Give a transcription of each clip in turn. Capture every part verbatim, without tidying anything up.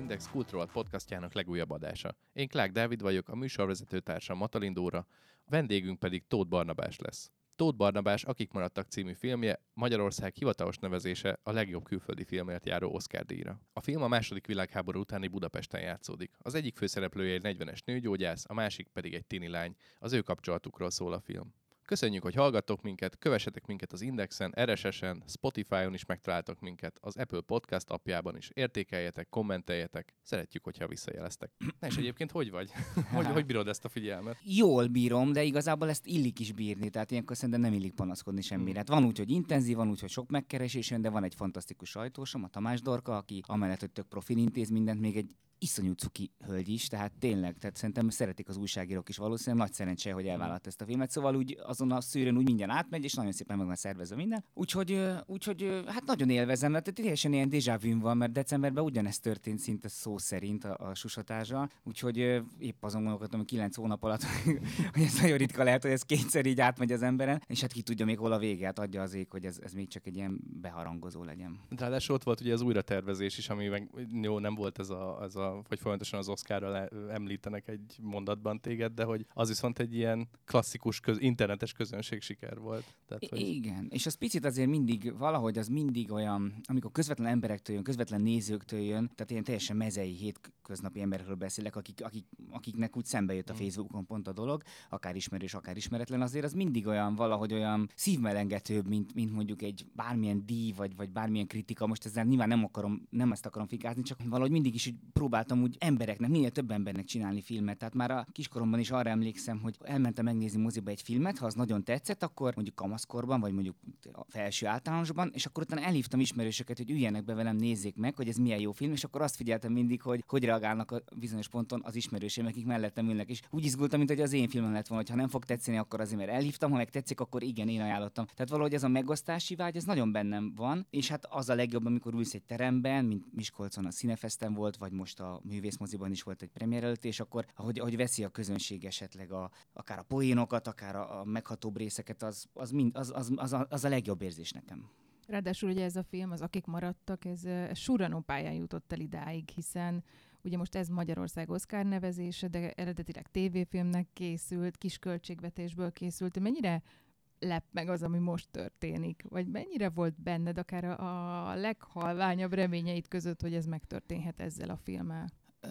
Index Kulturált podcastjának legújabb adása. Én Klák Dávid vagyok, a műsorvezető társam Matalin Dóra, a vendégünk pedig Tóth Barnabás lesz. Tóth Barnabás Akik maradtak című filmje Magyarország hivatalos nevezése a legjobb külföldi filmért járó Oscar-díjra. A film a második világháború utáni Budapesten játszódik. Az egyik főszereplője egy negyvenes nőgyógyász, a másik pedig egy tini lány. Az ő kapcsolatukról szól a film. Köszönjük, hogy hallgattok minket, kövessetek minket az Indexen, er es es-en, Spotify-on is megtaláltok minket, az Apple Podcast appjában is, értékeljetek, kommenteljetek, szeretjük, hogyha visszajeleztek. Na és egyébként hogy vagy? hogy, hogy bírod ezt a figyelmet? Jól bírom, de igazából ezt illik is bírni, tehát ilyenkor szerintem nem illik panaszkodni semmire. Hát van úgy, hogy intenzív, van úgy, hogy sok megkeresés jön, de van egy fantasztikus sajtósom, a Tamás Dorka, aki amellett, hogy tök profil intéz mindent, még egy iszonyú cuki hölgy is, tehát tényleg, tehát szerintem szeretik az újságírók is valószínűleg, nagy szerencse, hogy elvállalt ezt a filmet, szóval úgy azon a szűrőn úgy mindjárt átmegy, és nagyon szépen meg van szervezve minden. Úgyhogy, úgyhogy hát nagyon élvezem, tehát teljesen ilyen déjà vu van, mert decemberben ugyanezt történt szinte szó szerint a, a susatással, úgyhogy épp azon gondolkodtam, hogy kilenc hónap alatt, hogy ez nagyon ritka lehet, hogy ez kétszer így átmegy az emberen, és hát ki tudja még hol a vége, hát adja az ég, hogy ez, ez még csak egy ilyen beharangozó legyen. Ráadásul ott volt ugye az újratervezés is, ami meg, jó, nem volt ez a, ez a hogy folyamatosan az Oscarral említenek egy mondatban téged, de hogy az viszont egy ilyen klasszikus köz, internetes közönség siker volt. Tehát, hogy... Igen, és az picit azért mindig, valahogy az mindig olyan, amikor közvetlen emberektől jön, közvetlen nézőktől jön, tehát ilyen teljesen mezei, hétköznapi emberekről beszélek, akik, akik, akiknek úgy szembe jött a Facebookon pont a dolog, akár ismerős, akár ismeretlen, azért az mindig olyan, valahogy olyan szívmelengetőbb, mint, mint mondjuk egy bármilyen díj, vagy, vagy bármilyen kritika. Most ezzel nyilván nem akarom, nem ezt akarom fikázni, csak valahogy mindig is úgy próbáltam úgy embereknek, minél több embernek csinálni filmet. Tehát már a kiskoromban is arra emlékszem, hogy elmentem megnézni moziba egy filmet, ha az nagyon tetszett, akkor mondjuk kamaszkorban, vagy mondjuk a felső általánosban, és akkor utána elhívtam ismerősöket, hogy üljenek be velem, nézzék meg, hogy ez milyen jó film, és akkor azt figyeltem mindig, hogy hogy reagálnak a bizonyos ponton az ismerőseim, akik mellettem ülnek, és úgy izgultam, mint hogy az én filmem lett volna, hogy ha nem fog tetszeni, akkor azért mert elhívtam, ha meg tetszik, akkor igen, én ajánlottam. Tehát valahogy ez a megosztási vágy, ez nagyon bennem van, és hát az a legjobb, amikor ülsz egy teremben, mint Miskolcon a Cinefesten volt, vagy most a művészmoziban is volt egy premier előtt, és akkor, ahogy, ahogy veszi a közönség esetleg a, akár a poénokat, akár a, a meghatóbb részeket, az, az, mind, az, az, az, a, az a legjobb érzés nekem. Ráadásul ugye ez a film, az Akik maradtak, ez, ez surranó pályán jutott el idáig, hiszen ugye most ez Magyarország Oscar nevezése, de eredetileg tévéfilmnek készült, kis költségvetésből készült. Mennyire lep meg az, ami most történik? Vagy mennyire volt benned akár a, a leghalványabb reményeid között, hogy ez megtörténhet ezzel a filmmel?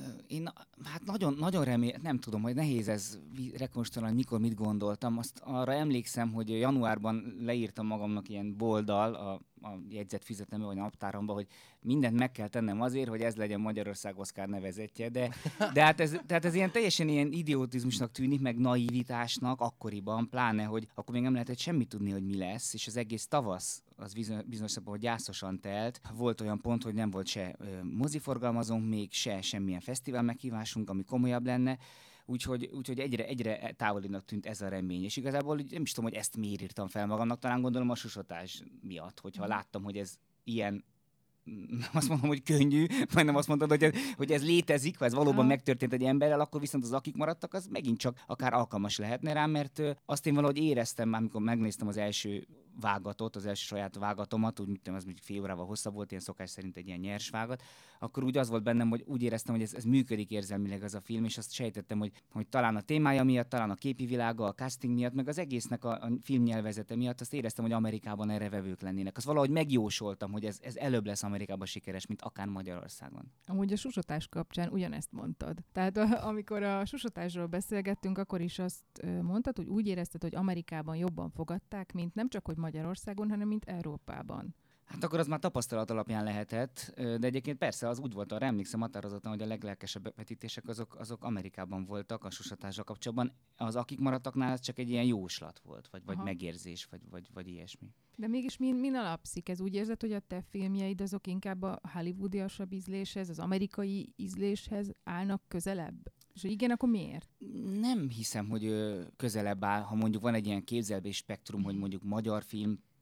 Én hát nagyon, nagyon remélem, nem tudom, hogy nehéz ez rekonstruálni, mikor mit gondoltam. Azt arra emlékszem, hogy januárban leírtam magamnak ilyen boldal a, a jegyzetfüzetembe, vagy a naptáramban, hogy mindent meg kell tennem azért, hogy ez legyen Magyarország Oscar nevezetje, de, de hát ez, tehát ez ilyen teljesen ilyen idiotizmusnak tűnik, meg naivitásnak akkoriban, pláne, hogy akkor még nem lehetett semmit tudni, hogy mi lesz, és az egész tavasz az bizonyos, bizonyos szempontból gyászosan telt. Volt olyan pont, hogy nem volt se ö, moziforgalmazónk, még se semmilyen fesztivál meghívásunk, ami komolyabb lenne, úgyhogy, úgyhogy egyre, egyre távolinak tűnt ez a remény. És igazából nem is tudom, hogy ezt miért írtam fel magamnak, talán gondolom a susotás miatt, hogyha láttam, hogy ez ilyen, nem azt mondom, hogy könnyű, majd nem azt mondod, hogy ez, hogy ez létezik, ha ez valóban megtörtént egy emberrel, akkor viszont az Akik maradtak, az megint csak akár alkalmas lehetne rám, mert azt én valahogy éreztem már, amikor megnéztem az első vágatot, az első saját vágatomat, úgy mit tudom, az mondjuk fél órával hosszabb volt, ilyen szokás szerint egy ilyen nyers vágat, akkor úgy az volt bennem, hogy úgy éreztem, hogy ez, ez működik érzelmileg ez a film, és azt sejtettem, hogy, hogy talán a témája miatt, talán a képi világa, a casting miatt, meg az egésznek a, a filmnyelvezete miatt azt éreztem, hogy Amerikában erre vevők lennének. Azt valahogy megjósoltam, hogy ez, ez előbb lesz Amerikában sikeres, mint akár Magyarországon. Amúgy a susotás kapcsán ugyanezt mondtad. Tehát a, amikor a susotásról beszélgettünk, akkor is azt mondtad, hogy úgy érezted, hogy Amerikában jobban fogadták, mint nem csak hogy Magyarországon, hanem mint Európában. Hát akkor az már tapasztalat alapján lehetett, de egyébként persze az úgy volt, arra emlékszem határozottan, hogy a leglelkesebb vetítések azok, azok Amerikában voltak a susatással kapcsolatban. Az Akik maradtaknál ez csak egy ilyen jóslat volt, vagy, vagy megérzés, vagy, vagy, vagy ilyesmi. De mégis min, min alapszik? Ez úgy érzed, hogy a te filmjeid azok inkább a hollywoodiasabb ízléshez, az amerikai ízléshez állnak közelebb? És igen, akkor miért? Nem hiszem, hogy közelebb áll, ha mondjuk van egy ilyen képzelés spektrum, hogy mondjuk magyar film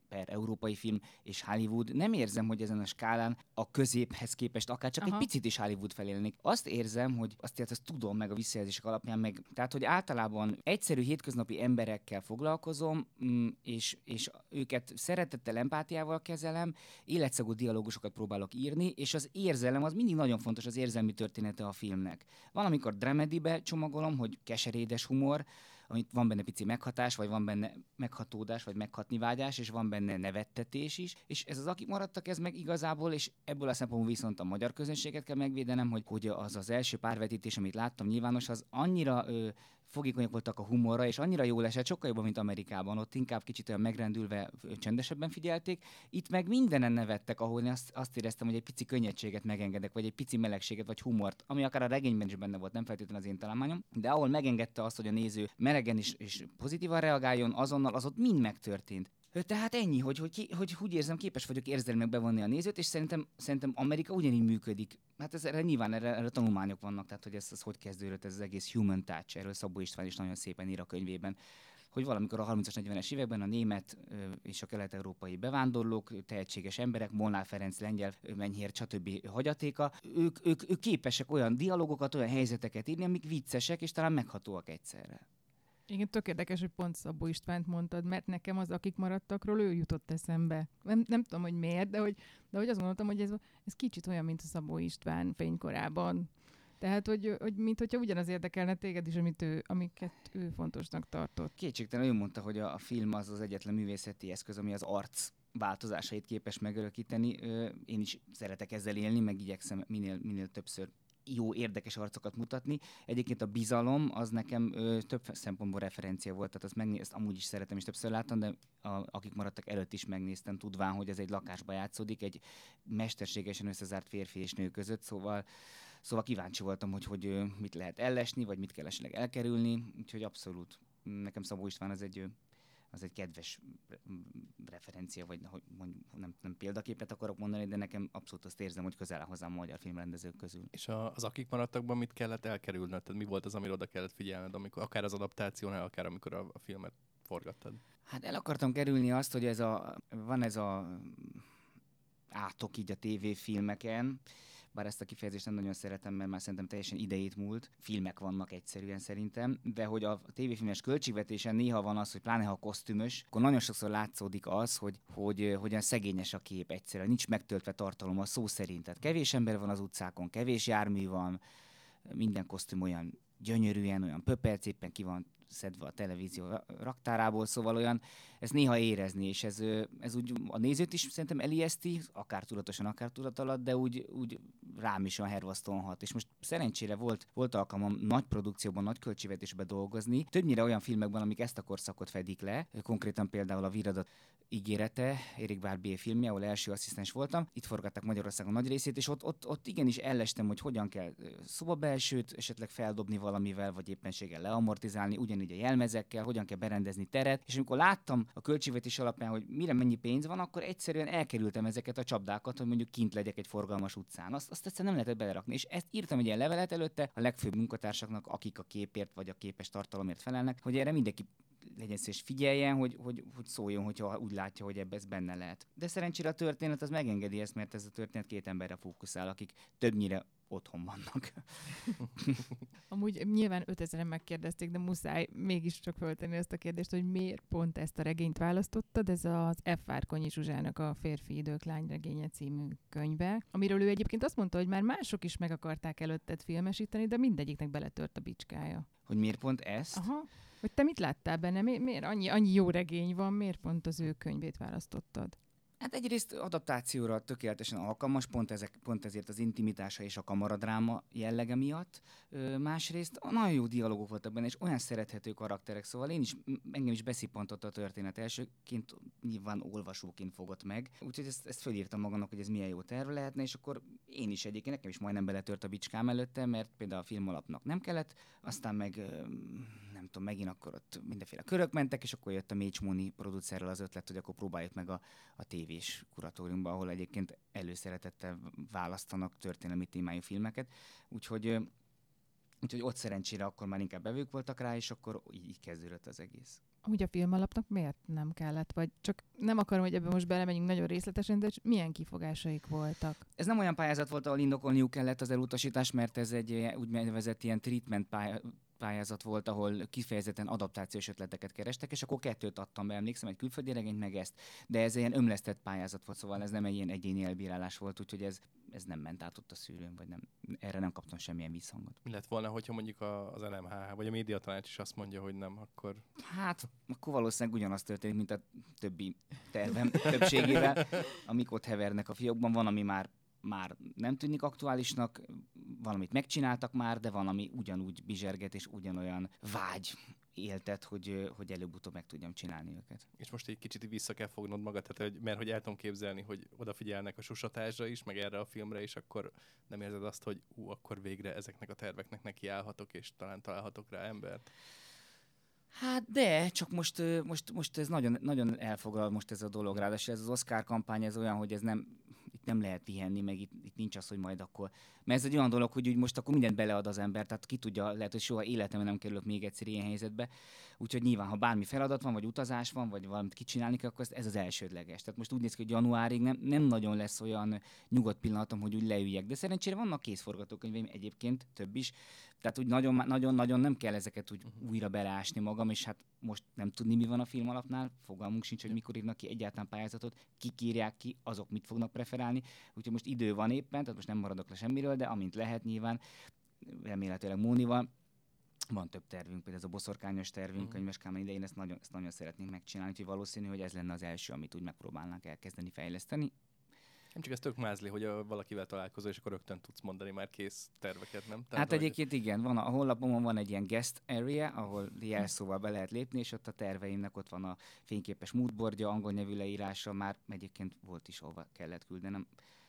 per európai film és Hollywood. Nem érzem, hogy ezen a skálán a középhez képest akár csak Aha. egy picit is Hollywood felélnék. Azt érzem, hogy azt, azt tudom meg a visszajelzések alapján, meg, tehát hogy általában egyszerű hétköznapi emberekkel foglalkozom, és, és őket szeretettel, empátiával kezelem, életszagú dialógusokat próbálok írni, és az érzelem az mindig nagyon fontos, az érzelmi története a filmnek. Van, amikor dramedibe csomagolom, hogy keserédes humor, amit van benne pici meghatás, vagy van benne meghatódás, vagy meghatni vágyás, és van benne nevettetés is, és ez az akik maradtak, ez meg igazából, és ebből a szempontból viszont a magyar közönséget kell megvédenem, hogy, hogy az az első párvetítés, amit láttam nyilvános, az annyira ö, fogékonyak voltak a humorra, és annyira jól esett, sokkal jobban, mint Amerikában, ott inkább kicsit olyan megrendülve, csendesebben figyelték. Itt meg mindenen nevettek, ahol én azt, azt éreztem, hogy egy pici könnyedséget megengedek, vagy egy pici melegséget, vagy humort, ami akár a regényben is benne volt, nem feltétlenül az én találmányom, de ahol megengedte azt, hogy a néző melegen is és pozitívan reagáljon, azonnal az ott mind megtörtént. Tehát ennyi, hogy, hogy, hogy, hogy úgy érzem, képes vagyok érzelmek bevonni a nézőt, és szerintem, szerintem Amerika ugyanígy működik. Hát ez, erre nyilván erre, erre tanulmányok vannak, tehát hogy ez, ez hogy kezdődött, ez az egész human touch, erről Szabó István is nagyon szépen ír a könyvében, hogy valamikor a harmincas, negyvenes években a német és a kelet-európai bevándorlók, tehetséges emberek, Molnár Ferenc, lengyel, Menyhér, stb. Hagyatéka, ők, ők, ők képesek olyan dialógokat, olyan helyzeteket írni, amik viccesek és talán meghatóak egyszerre. Igen, tök érdekes, hogy pont Szabó Istvánt mondtad, mert nekem az, akik maradtakról, ő jutott eszembe. Nem, nem tudom, hogy miért, de hogy, de hogy azt gondoltam, hogy ez, ez kicsit olyan, mint a Szabó István fénykorában. Tehát, hogy, hogy mint hogyha ugyanaz érdekelne téged is, amit ő, amiket ő fontosnak tartott. Kétségtelen ő mondta, hogy a, a film az az egyetlen művészeti eszköz, ami az arc változásait képes megörökíteni. Én is szeretek ezzel élni, meg igyekszem minél, minél többször jó, érdekes arcokat mutatni. Egyébként a bizalom az nekem ö, több szempontból referencia volt, tehát azt, megné- ezt amúgy is szeretem, és többször láttam, de a, akik maradtak előtt is megnéztem, tudván, hogy ez egy lakásba játszódik, egy mesterségesen összezárt férfi és nő között, szóval Szóval kíváncsi voltam, hogy, hogy mit lehet ellesni, vagy mit kell esetleg elkerülni, úgyhogy abszolút. Nekem Szabó István az egy, az egy kedves referencia, vagy hogy nem, nem példaképet akarok mondani, de nekem abszolút azt érzem, hogy közel áll hozzám a magyar filmrendezők közül. És a, az akik maradtakban mit kellett elkerülnöd? Tehát mi volt az, amire oda kellett figyelned, amikor, akár az adaptációnál, akár amikor a, a filmet forgattad? Hát el akartam kerülni azt, hogy ez a, van ez a átok így a tévéfilmeken, bár ezt a kifejezést nem nagyon szeretem, mert már szerintem teljesen idejét múlt. Filmek vannak egyszerűen szerintem, de hogy a tévéfilmes költségvetésen néha van az, hogy pláne ha kosztümös, akkor nagyon sokszor látszódik az, hogy, hogy hogyan szegényes a kép egyszerűen. Nincs megtöltve tartalom a szó szerint. Tehát kevés ember van az utcákon, kevés jármű van, minden kosztüm olyan gyönyörűen, olyan pöpercéppen ki van szedve a televízió raktárából, szóval olyan, ezt néha érezni, és ez, ez úgy a nézőt is szerintem elijeszti, akár tudatosan, akár tudat alatt, de úgy, úgy rám is olyan hervasztóan hat. És most szerencsére volt, volt alkalmam nagy produkcióban, nagy költségvetésben dolgozni, többnyire olyan filmekben, amik ezt a korszakot fedik le, konkrétan például a Víradat ígérete, Erik Barbier filmje, ahol első asszisztens voltam. Itt forgatták Magyarországon nagy részét, és ott, ott, ott igenis ellestem, hogy hogyan kell szobabelsőt esetleg feldobni valamivel, vagy éppenséggel leamortizálni, ugyanígy a jelmezekkel, hogyan kell berendezni teret. És amikor láttam a költségvetés alapján, hogy mire mennyi pénz van, akkor egyszerűen elkerültem ezeket a csapdákat, hogy mondjuk kint legyek egy forgalmas utcán. Azt, azt egyszerűen nem lehetett belerakni. És ezt írtam egy ilyen levelet előtte a legfőbb munkatársaknak, akik a képért vagy a képes tartalomért felelnek, hogy erre mindenki legyen és figyeljen, hogy, hogy, hogy szóljon, hogyha úgy látja, hogy ebbe ez benne lehet. De szerencsére a történet az megengedi ezt, mert ez a történet két emberre fókuszál, akik többnyire otthon vannak. Amúgy nyilván ötezeren megkérdezték, de muszáj mégiscsak föltenni ezt a kérdést, hogy miért pont ezt a regényt választottad. Ez az F. Várkonyi Zsuzsának a Férfi idők lányregénye című könyve, amiről ő egyébként azt mondta, hogy már mások is meg akarták előtted filmesíteni, de mindegyiknek beletört a bicskája. Hogy miért pont ezt? Aha. Hogy te mit láttál benne? Mi, miért annyi, annyi jó regény van? Miért pont az ő könyvét választottad? Hát egyrészt adaptációra tökéletesen alkalmas, pont, ezek, pont ezért az intimitása és a kamaradráma jellege miatt. Ö, másrészt nagyon jó dialógok voltak benne, és olyan szerethető karakterek, szóval én is, engem is beszippantott a történet. Elsőként nyilván olvasóként fogott meg, úgyhogy ezt, ezt fölírtam magamnak, hogy ez milyen jó terv lehetne, és akkor én is egyébként, nekem is majdnem beletört a bicskám előtte, mert például a film alapnak nem kellett, aztán meg nem tudom, megint akkor ott mindenféle körök mentek, és akkor jött a Mécs Móni producerrel az ötlet, hogy akkor próbáljuk meg a, a tévés kuratóriumban, ahol egyébként előszeretettel választanak történelmi témájú filmeket. Úgyhogy Úgyhogy ott szerencsére akkor már inkább bevők voltak rá, és akkor így, így kezdődött az egész. Úgy a filmalapnak miért nem kellett? Vagy csak nem akarom, hogy ebben most belemenjünk nagyon részletesen, de milyen kifogásaik voltak? Ez nem olyan pályázat volt, ahol indokolniuk kellett az elutasítás, mert ez egy úgynevezett ilyen treatment pályázat, pályázat volt, ahol kifejezetten adaptációs ötleteket kerestek, és akkor kettőt adtam be, emlékszem, egy külföldi regényt, meg ezt. De ez ilyen ömlesztett pályázat volt, szóval ez nem egy ilyen egyéni elbírálás volt, úgyhogy ez, ez nem ment át ott a szűrőn, vagy nem, erre nem kaptam semmilyen visszhangot. Mi lett volna, hogyha mondjuk az en em há há, vagy a médiatanács is azt mondja, hogy nem, akkor... Hát, akkor valószínűleg ugyanaz történik, mint a többi tervem többségével, amik ott hevernek a fiókban. Van, ami már már nem tűnik aktuálisnak, valamit megcsináltak már, de van, ami ugyanúgy bizserget, és ugyanolyan vágy éltet, hogy, hogy előbb-utóbb meg tudjam csinálni őket. És most egy kicsit vissza kell fognod magad, tehát, hogy, mert hogy el tudom képzelni, hogy odafigyelnek a susatásra is, meg erre a filmre is, akkor nem érzed azt, hogy ú, akkor végre ezeknek a terveknek nekiállhatok, és talán találhatok rá embert? Hát de, csak most, most, most ez nagyon, nagyon elfoglal most ez a dolog, ráadásul ez az Oscar kampány, ez olyan, hogy ez nem, itt nem lehet pihenni, meg itt, itt nincs az, hogy majd akkor... Mert ez egy olyan dolog, hogy úgy most akkor mindent belead az ember, tehát ki tudja, lehet, hogy soha életemben nem kerülök még egyszer ilyen helyzetbe. Úgyhogy nyilván, ha bármi feladat van, vagy utazás van, vagy valamit kicsinálni kell, akkor ez az elsődleges. Tehát most úgy néz ki, hogy januárig nem, nem nagyon lesz olyan nyugodt pillanatom, hogy úgy leüljek. De szerencsére vannak készforgatókönyveim egyébként, több is. Tehát úgy nagyon-nagyon nem kell ezeket úgy uh-huh. újra beleásni magam, és hát most nem tudni, mi van a film alapnál, fogalmunk sincs, hogy mikor írnak ki egyáltalán pályázatot, kik írják ki, azok mit fognak preferálni. Úgyhogy most idő van éppen, tehát most nem maradok le semmiről, de amint lehet nyilván, remélhetőleg Mónival, van több tervünk, például ez a boszorkányos tervünk, uh-huh. Könyves Kálmán idején, ezt nagyon, ezt nagyon szeretnénk megcsinálni, úgyhogy valószínű, hogy ez lenne az első, amit úgy megpróbálnánk elkezdeni fejleszteni. Nem csak ez tök mázli, hogy a valakivel találkozol, és akkor rögtön tudsz mondani már kész terveket, nem? Tehát hát egyébként igen, van a, a honlapomon van egy ilyen guest area, ahol jelszóval be lehet lépni, és ott a terveimnek ott van a fényképes moodboardja, angol nyelvű leírása, már egyébként volt is, ahova kellett küldenem.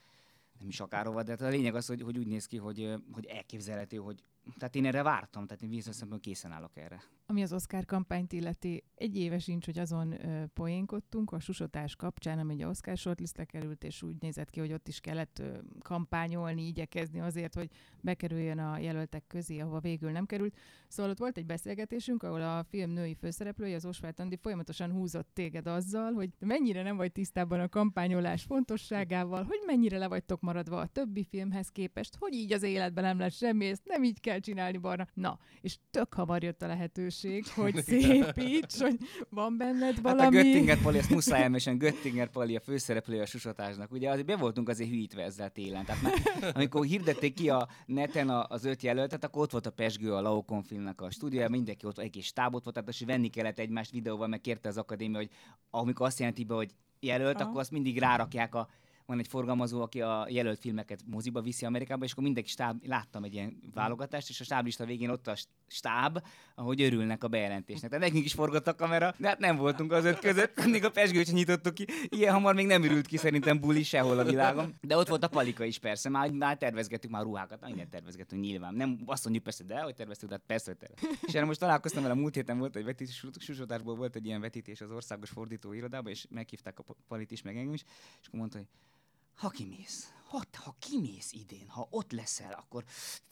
Nem is akárhova, de a lényeg az, hogy, hogy úgy néz ki, hogy, hogy elképzelhető, hogy tehát én erre vártam, tehát én vízeszemben készen állok erre. Ami az Oscar kampányt illeti, egy éve sincs, hogy azon ö, poénkodtunk a susotás kapcsán, ami ugye Oscar shortlistre került, és úgy nézett ki, hogy ott is kellett ö, kampányolni, igyekezni azért, hogy bekerüljön a jelöltek közé, ahova végül nem került. Szóval ott volt egy beszélgetésünk, ahol a film női főszereplője, az Osváth Andi folyamatosan húzott téged azzal, hogy mennyire nem vagy tisztában a kampányolás fontosságával, hogy mennyire le vagytok maradva a többi filmhez képest, hogy így az életben nem lesz semmi, ezt nem így kell csinálni, Barna. Na, és tök hamar jött a lehetőség, hogy szépíts, hogy van benned valami. Hát a Göttinger Pali, ezt muszáj említeni, Göttinger Pali a főszereplője a susatásnak. Ugye azért be voltunk azért hűítve ezzel télen. Tehát már, amikor hirdették ki a neten az öt jelöltet, akkor ott volt a pezsgő a Laokon filmnek a stúdiója, mindenki ott, egész stábot volt, tehát most venni kellett egymást videóval, meg kérte az akadémia, hogy amikor azt jelenti be, hogy jelölt, Aha. akkor azt mindig rárakják a van egy forgalmazó, aki a jelölt filmeket moziba viszi Amerikába, és akkor mindenki stáb, láttam egy ilyen válogatást, és a stáblista végén ott a stáb, ahogy örülnek a bejelentésnek. Tehát nekünk is forgott a kamera, de hát nem voltunk az öt között, még a pezsgőt sem nyitottuk ki. Ilyen hamar még nem ürült ki szerintem buli sehol a világon. De ott volt a Palika is persze, már, már tervezgettük már ruhákat, mindent tervezgettünk nyilván. Nem azt mondjuk persze, de hogy terveztük, de hát persze, hogy terveztük. És erre most találkoztam vele, múlt héten volt egy vetítés, susotásból volt egy ilyen vetítés az Országos Fordítóirodában, és meghívták a Palit is, meg engem is, és akkor mondta, hogy ha kimész, ha, ha kimész idén, ha ott leszel, akkor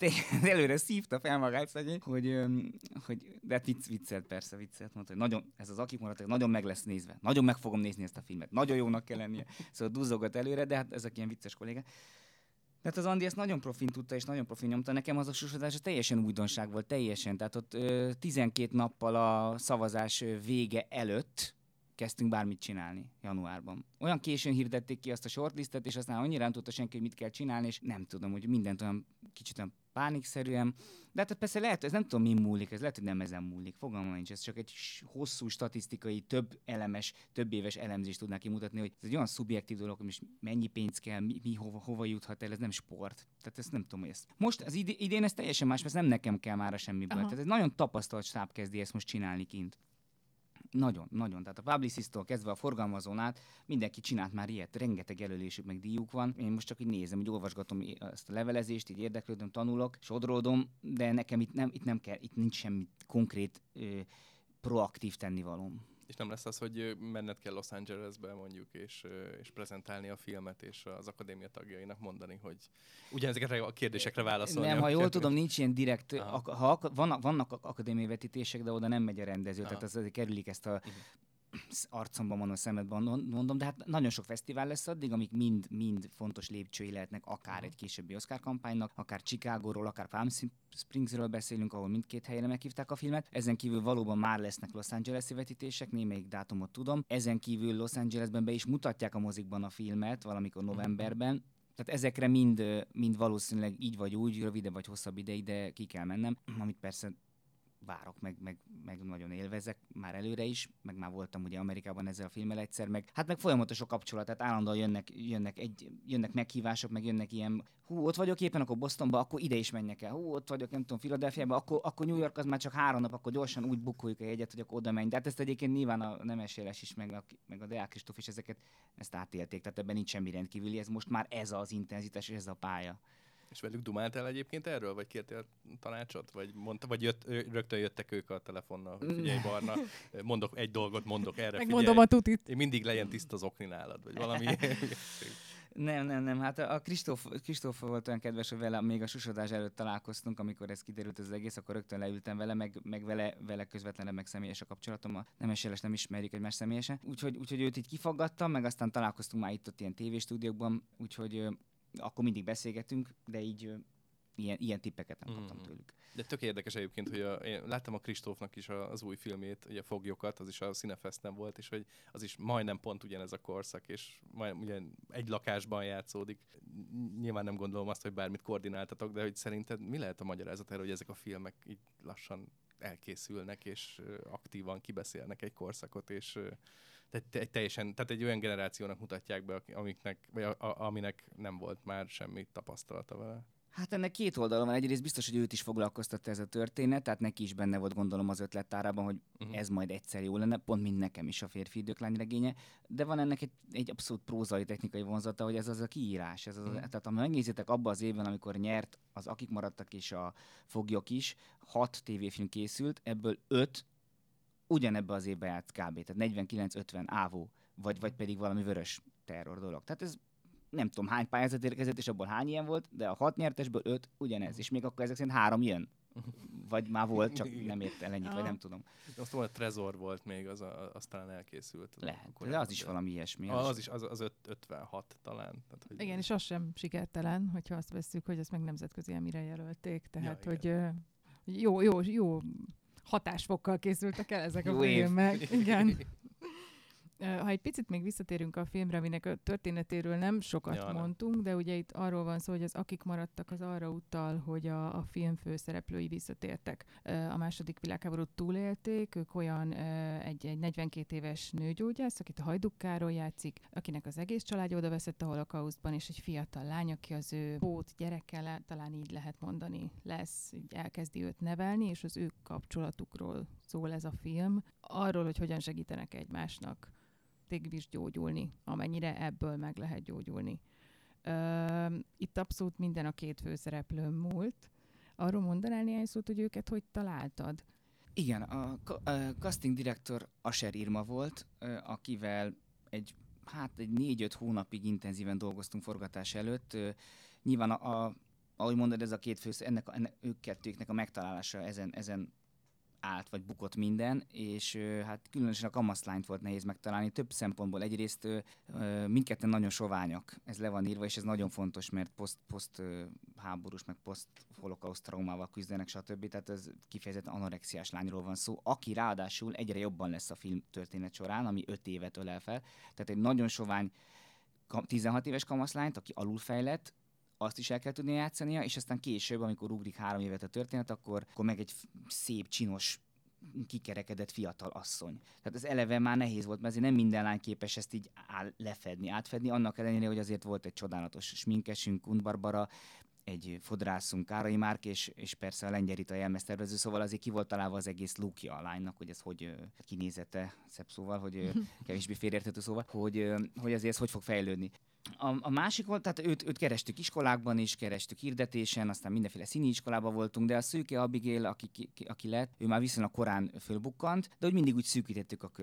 előre szívta fel magát szegény, hogy, hogy de hát vicc, viccelt persze, viccelt, mondta, hogy nagyon, ez az akik maradtak, nagyon meg lesz nézve, nagyon meg fogom nézni ezt a filmet, nagyon jónak kell lennie, szóval duzzogat előre, de hát ezek ilyen vicces kollégák. Tehát az Andi ezt nagyon profin tudta, és nagyon profin nyomta. Nekem az a susodás teljesen újdonság volt, teljesen. Tehát ott ö, tizenkét nappal a szavazás vége előtt kezdtünk bármit csinálni januárban. Olyan későn hirdették ki azt a shortlistet, és aztán annyira nem tudta senki, hogy mit kell csinálni, és nem tudom, hogy mindent olyan kicsit olyan pánikszerűen. De hát persze lehet, ez nem tudom, mi múlik, ez lehet, hogy nem ezen múlik. Fogalmam nincs, ez csak egy hosszú statisztikai, több elemes, több éves elemzést tudná kimutatni, hogy ez egy olyan szubjektív dolog, hogy most mennyi pénz kell, mi, mi hova, hova juthat el, ez nem sport. Tehát ezt nem tudom, hogy ezt. Most az idén ez teljesen más, mert nem nekem kell már semmiből. Aha. Tehát ez nagyon tapasztalt stáb kezdi ezt most csinálni kint. Nagyon, nagyon. Tehát a publicist-tól kezdve a forgalmazón át mindenki csinált már ilyet, rengeteg jelölésük meg díjuk van. Én most csak így nézem, hogy olvasgatom ezt a levelezést, így érdeklődöm, tanulok, sodródom, de nekem itt nem, itt nem kell, itt nincs semmi konkrét ö, proaktív tennivalóm. És nem lesz az, hogy menned kell Los Angelesbe mondjuk, és, és prezentálni a filmet, és az akadémia tagjainak mondani, hogy ugyanezekre a kérdésekre válaszolni. Nem, ha jól tudom, nincs ilyen direkt, Aha. ha vannak, vannak akadémiai vetítések, de oda nem megy a rendező, Aha. tehát az azért kerülik ezt a Uh-huh. arcomban mondom, szemedben mondom, de hát nagyon sok fesztivál lesz addig, amik mind, mind fontos lépcsői lehetnek, akár uh-huh. egy későbbi Oscar kampánynak, akár Chicagóról, akár Palm Springsről beszélünk, ahol mindkét helyre meghívták a filmet. Ezen kívül valóban már lesznek Los Angeles-i vetítések, némelyik dátumot tudom. Ezen kívül Los Angelesben be is mutatják a mozikban a filmet, valamikor novemberben. Tehát ezekre mind, mind valószínűleg így vagy úgy, rövidebb vagy hosszabb ideig, de ki kell mennem, amit persze várok, meg, meg, meg nagyon élvezek már előre is, meg már voltam ugye Amerikában ezzel a filmmel egyszer, meg hát meg folyamatos a kapcsolat, tehát állandóan jönnek, jönnek, egy, jönnek meghívások, meg jönnek ilyen, hú, ott vagyok éppen, akkor Bostonba, akkor ide is menjek el, hú, ott vagyok, nem tudom, Philadelphiában, akkor, akkor New York az már csak három nap, akkor gyorsan úgy bukoljuk a jegyet, hogy akkor oda menj. De hát ezt egyébként nyilván a Nemes Éles is, meg a, meg a Deák Kristóf is ezeket ezt átélték, tehát ebben nincs semmi rendkívüli, ez most már ez az intenzitás, és ez a pálya. És velük dumáltál egyébként erről, vagy kértél tanácsot? Vagy, mondta, vagy jött, rögtön jöttek ők a telefonnal, hogy figyelj Barna, mondok egy dolgot, mondok erre, megmondom figyelj. a tutit. Én mindig legyen tiszta az okni nálad, vagy valami. Nem, nem, nem. Hát a Kristóf, Kristóf volt olyan kedves, hogy vele még a susodás előtt találkoztunk, amikor ez kiderült az egész, akkor rögtön leültem vele, meg, meg vele, vele közvetlenebb, meg személyes a kapcsolatom. A Nemes Éles nem ismerjük egymás személyesen. Úgyhogy, úgyhogy őt így kifaggattam, meg aztán találkoztunk már itt ott ilyen tévéstúdiókban, úgyhogy akkor mindig beszélgetünk, de így ö, ilyen, ilyen tippeket nem kaptam mm. tőlük. De tök érdekes egyébként, hogy a, én láttam a Kristófnak is az új filmét, ugye Foglyokat, az is a Cinefesten volt, és hogy az is majdnem pont ugyanez a korszak, és majdnem ugyan egy lakásban játszódik. Nyilván nem gondolom azt, hogy bármit koordináltatok, de hogy szerinted mi lehet a magyarázat erre, hogy ezek a filmek így lassan elkészülnek, és aktívan kibeszélnek egy korszakot, és tehát egy teljesen, tehát egy olyan generációnak mutatják be, amiknek, vagy a, a, aminek nem volt már semmi tapasztalata vele. Hát ennek két oldala van. Egyrészt biztos, hogy őt is foglalkoztatta ez a történet, tehát neki is benne volt, gondolom, az ötlettárában, hogy uh-huh. ez majd egyszer jó lenne, pont mint nekem is a Férfi időklány regénye, de van ennek egy, egy abszolút prózai technikai vonzata, hogy ez az a kiírás. Ez az, uh-huh. Tehát ha megnézitek abban az évben, amikor nyert az Akik maradtak és a Foglyok is, hat tévéfilm készült, ebből öt ugyanebben az évben járt kb. Tehát negyvenkilenc ötven ávó, vagy, vagy pedig valami vörös terror dolog. Tehát ez nem tudom hány pályázat érkezett, és abból hány ilyen volt, de a hat nyertesből öt ugyanez, és még akkor ezek szerint három jön. Vagy már volt, csak nem ért el ennyit, vagy nem tudom. Azt mondom, a Trezor volt még, az, a, az talán elkészült. Lehet, de az is valami ilyesmi. Az, az is, az, az ötvenhat talán. Tehát, hogy igen, és az sem sikertelen, hogyha azt vesszük, hogy ezt meg nemzetközi emire jelölték, tehát ja, hogy uh, jó, jó, jó hatásfokkal készültek el ezek jó a filmek. Igen. Ha egy picit még visszatérünk a filmre, aminek a történetéről nem sokat ja, mondtunk, nem. De ugye itt arról van szó, hogy az Akik maradtak, az arra utal, hogy a, a film főszereplői visszatértek. A második világháborút túlélték, ők olyan egy, egy negyvenkét éves nőgyógyász, akit a Hajduk Károly játszik, akinek az egész családja oda veszett a holokausztban, és egy fiatal lány, aki az ő pót gyerekkel, talán így lehet mondani, lesz, így elkezdi őt nevelni, és az ő kapcsolatukról szól ez a film. Arról, hogy hogyan segítenek egymásnak is gyógyulni, amennyire ebből meg lehet gyógyulni. Uh, itt abszolút minden a két főszereplőn múlt. Arról mondanál néhány szót, hogy őket hogy találtad? Igen, a, a casting direktor Asher Irma volt, akivel egy, hát egy négy-öt hónapig intenzíven dolgoztunk forgatás előtt. Nyilván, a, a, ahogy mondod, ez a két főszereplő, ennek, ennek, ők kettőknek a megtalálása ezen, ezen állt vagy bukott minden, és hát különösen a kamaszlányt volt nehéz megtalálni több szempontból. Egyrészt mindketten nagyon soványak, ez le van írva, és ez nagyon fontos, mert poszt, poszt háborús, meg poszt holokauszt traumával küzdenek, stb. Tehát ez kifejezetten anorexiás lányról van szó, aki ráadásul egyre jobban lesz a film történet során, ami öt évet ölel fel. Tehát egy nagyon sovány tizenhat éves kamaszlányt, aki alulfejlett, azt is el kell tudni játszania, és aztán később, amikor ugrik három évet a történet, akkor, akkor meg egy szép, csinos, kikerekedett fiatal asszony. Tehát ez eleve már nehéz volt, mert azért nem minden lány képes ezt így áll, lefedni, átfedni, annak ellenére, hogy azért volt egy csodálatos sminkesünk, Kunt Barbara, egy fodrászunk, Károly Márk, és, és persze a Lengyel Rita jelmeztervező, szóval azért ki volt találva az egész lookja a lánynak, hogy ez hogy kinézete, szebb szóval, hogy kevésbé félreérthető szóval, hogy, hogy azért ez hogy fog fejlődni. A, a másik volt, tehát őt, őt kerestük iskolákban is, kerestük hirdetésen, aztán mindenféle színi iskolában voltunk, de a Szőke Abigail, aki, ki, aki lett, ő már viszonylag korán fölbukkant, de hogy mindig úgy szűkítettük a kört.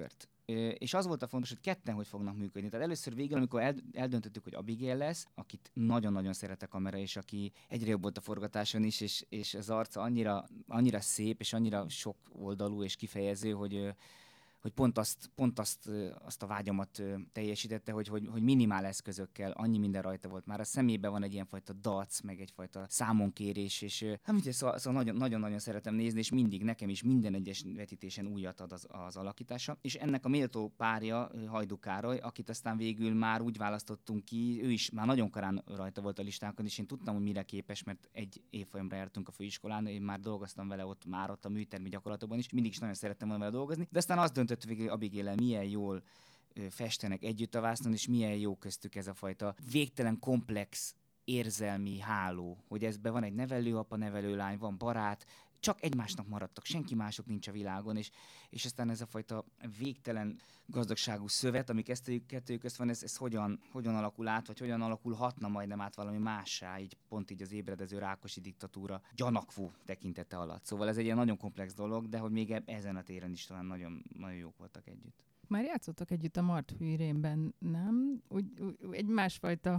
és az volt a fontos, hogy ketten hogy fognak működni. Tehát először végül, amikor el, eldöntöttük, hogy Abigail lesz, akit nagyon-nagyon szeret a kamera, és aki egyre jobb volt a forgatáson is, és, és az arca annyira, annyira szép, és annyira sok oldalú és kifejező, hogy hogy pont azt, pont azt, azt a vágyamat teljesítette, hogy, hogy, hogy minimál eszközökkel annyi minden rajta volt. Már a szemében van egy ilyenfajta dac, meg egyfajta számonkérés, és hát, szóval, szóval nagyon, nagyon-nagyon szeretem nézni, és mindig nekem is minden egyes vetítésen újat ad az, az alakítása. És ennek a méltó párja Hajdú Károly, akit aztán végül már úgy választottunk ki, ő is már nagyon korán rajta volt a listánkon, és én tudtam, hogy mire képes, mert egy évfolyamra jártunk a főiskolán, én már dolgoztam vele ott, már ott a műtermi gyakorlatokban is, mindig is nagyon szerettem volna vele dolgozni, de aztán azt döntött végül Abigail-el, milyen jól ö, festenek együtt a vásznon, és milyen jó köztük ez a fajta végtelen komplex érzelmi háló, hogy ezben van egy nevelőapa, nevelőlány, van barát, csak egymásnak maradtak, senki mások nincs a világon, és, és aztán ez a fajta végtelen gazdagságú szövet, ami kettőjük közt van, ez, ez hogyan, hogyan alakul át, vagy hogyan alakulhatna majdnem át valami mássá, így pont így az ébredező rákosi diktatúra gyanakvó tekintete alatt. Szóval ez egy ilyen nagyon komplex dolog, de hogy még ezen a téren is talán nagyon, nagyon jók voltak együtt. Már játszottak együtt a Martfű Irénben, nem? Úgy, úgy, egy másfajta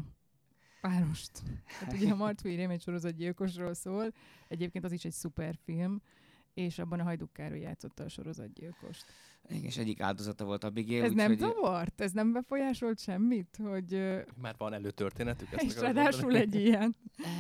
párost. Hát ugye a Martfű Irén egy sorozatgyilkosról szól, egyébként az is egy szuper film, és abban a Hajdú Károly játszotta a sorozatgyilkost. Igen, és egyik áldozata volt Abigail. Ez úgy, nem hogy... zavart? Ez nem befolyásolt semmit? Hogy, már van előtörténetük? Ezt és ráadásul egy ilyen.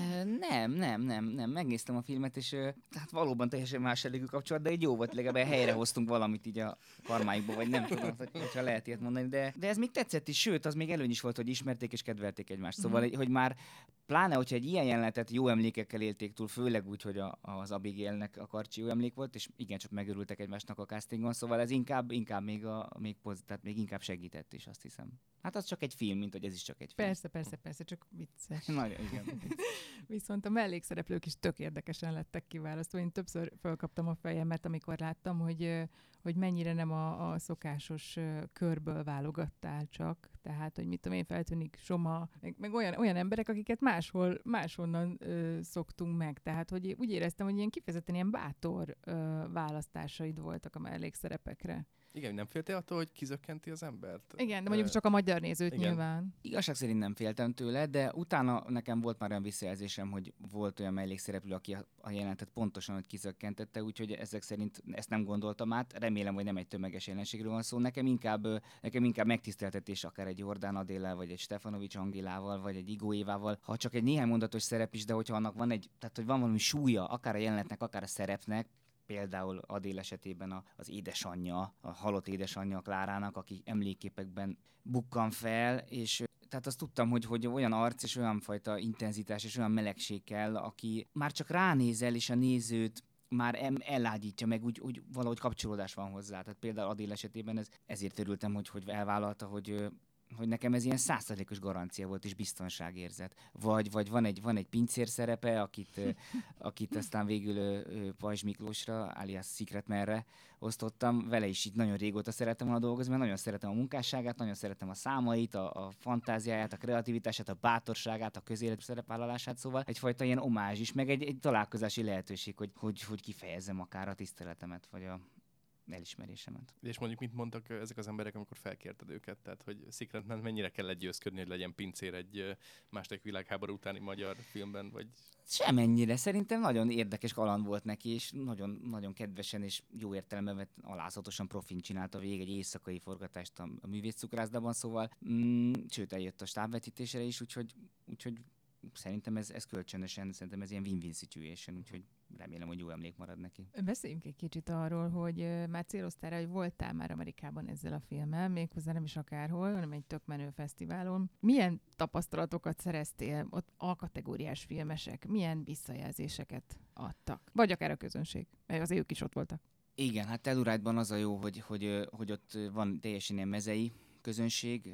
Nem, nem, nem, nem. Megnéztem a filmet, és hát valóban teljesen más elégű kapcsolat, de egy jó volt, legalább helyre hoztunk valamit így a karmáikba, vagy nem tudom, hogyha lehet ilyet mondani, de, de ez még tetszett is, sőt, az még előny is volt, hogy ismerték és kedvelték egymást. Szóval, mm-hmm. hogy már pláne, hogyha egy ilyen jelenetet jó emlékekkel élték túl, főleg úgy, hogy a, az Abigailnek a karcsi jó emlék volt, és igencsak megörültek egymásnak a castingon, szóval ez inkább, inkább még, a, még, poz, tehát még inkább segített is, azt hiszem. Hát az csak egy film, mint hogy ez is csak egy film. Persze, persze, persze, csak vicces. Nagyon, igen. Viszont a mellékszereplők is tök érdekesen lettek kiválasztva. Én többször fölkaptam a fejemet, amikor láttam, hogy, hogy mennyire nem a, a szokásos körből válogattál csak. Tehát, hogy mit tudom én, feltűnik Soma, meg, meg olyan, olyan emberek, akiket máshol, máshonnan ö, szoktunk meg. Tehát, hogy úgy éreztem, hogy ilyen kifejezetten ilyen bátor ö, választásaid voltak a mellékszerepekre. Igen, nem féltél attól, hogy kizökkenti az embert? Igen, de mondjuk csak a magyar nézőt igen. Nyilván. Igazság szerint nem féltem tőle, de utána nekem volt már olyan visszajelzésem, hogy volt olyan mellékszereplő, aki a, a jelenetet pontosan, hogy kizökkentette, úgyhogy ezek szerint ezt nem gondoltam át. Remélem, hogy nem egy tömeges jelenségről van szó. Nekem inkább, nekem inkább megtiszteltetés akár egy Jordán Adéllel, vagy egy Stefanovics Angélával, vagy egy Igó Évával, ha csak egy néhány mondatos szerep is, de hogyha annak van egy, tehát hogy van valami súlya, akár a jelenetnek, akár a szerepnek, például Adél esetében a, az édesanyja, a halott édesanyja Klárának, aki emlékképekben bukkan fel, és tehát azt tudtam, hogy, hogy olyan arc és olyan fajta intenzitás és olyan melegség kell, aki már csak ránézel, és a nézőt már em- elágyítja meg, úgy, úgy valahogy kapcsolódás van hozzá. Tehát például Adél esetében ez, ezért örültem, hogy, hogy elvállalta, hogy hogy nekem ez ilyen százszerzékos garancia volt és biztonságérzet. Vagy, vagy van egy, van egy pincér szerepe, akit, akit aztán végül Pajzs Miklósra, alias Secretmanre osztottam. Vele is így nagyon régóta szerettem volna dolgozni, mert nagyon szeretem a munkásságát, nagyon szeretem a számait, a, a fantáziáját, a kreativitását, a bátorságát, a közélet szerepvállalását, szóval egyfajta ilyen omázs is, meg egy, egy találkozási lehetőség, hogy, hogy, hogy kifejezzem akár a tiszteletemet, vagy a elismerésemet. És mondjuk mit mondtak ezek az emberek, amikor felkérted őket? Tehát, hogy Secretman mennyire kell legyőzködni, hogy legyen pincér egy második világháború utáni magyar filmben, vagy... Semennyire. Szerintem nagyon érdekes kaland volt neki, és nagyon, nagyon kedvesen és jó értelemben alázatosan profin csinálta végig egy éjszakai forgatást a, a művészcukrászdában, szóval mm, sőt, eljött a stábvetítésre is, úgyhogy, úgyhogy szerintem ez, ez kölcsönösen, szerintem ez ilyen win-win situation, úgyhogy remélem, hogy jó emlék marad neki. Beszéljünk egy kicsit arról, hogy már céloztál rá, hogy voltál már Amerikában ezzel a filmmel, méghozzá nem is akárhol, hanem egy tök menő fesztiválon. Milyen tapasztalatokat szereztél ott A-kategóriás filmesek? Milyen visszajelzéseket adtak? Vagy akár a közönség, mert az ők is ott voltak. Igen, hát Telluride-ban az a jó, hogy, hogy, hogy ott van teljesen ilyen mezei közönség,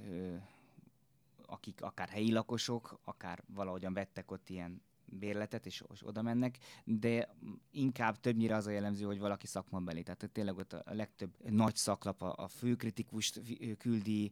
akik akár helyi lakosok, akár valahogyan vettek ott ilyen bérletet, és, és oda mennek, de inkább többnyire az a jellemző, hogy valaki szakmabeli. Tehát tényleg ott a legtöbb nagy szaklap a, a főkritikust küldi,